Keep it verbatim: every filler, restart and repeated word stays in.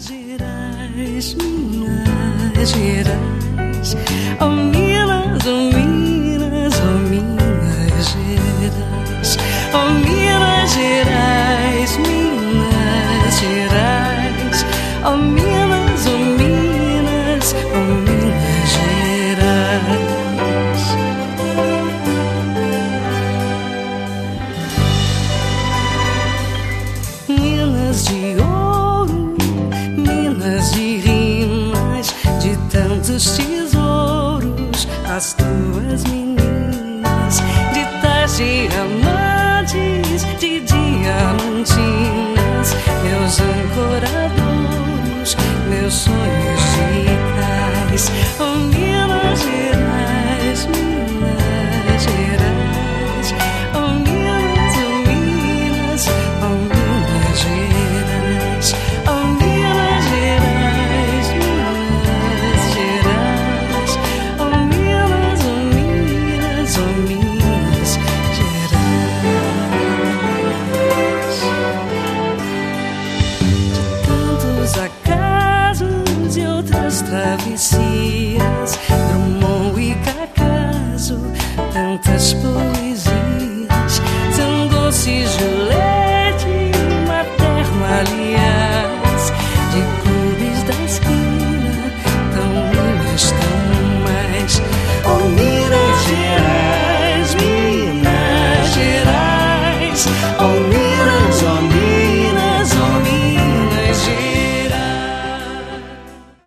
Gerais, Minas Gerais, oh Minas, oh Minas, oh Minas Gerais, oh Minas Gerais, Minas Gerais, oh Minas, oh Minas, oh Minas Gerais. Minas de ouro, Minas de rimas, de tantos tesouros, as tuas meninas, de tais diamantes, de diamantinas, meus ancoradouros, meus sonhos de cais. Oh Minas Gerais, Minas Gerais, oh Minas, oh Minas, oh Minas Gerais, oh Minas Gerais, Minas Gerais, oh Minas, oh Minas, oh Minas Gerais. De tantos acasos e outras travessias, Drummond e Cacaso, tantas poesias, são doces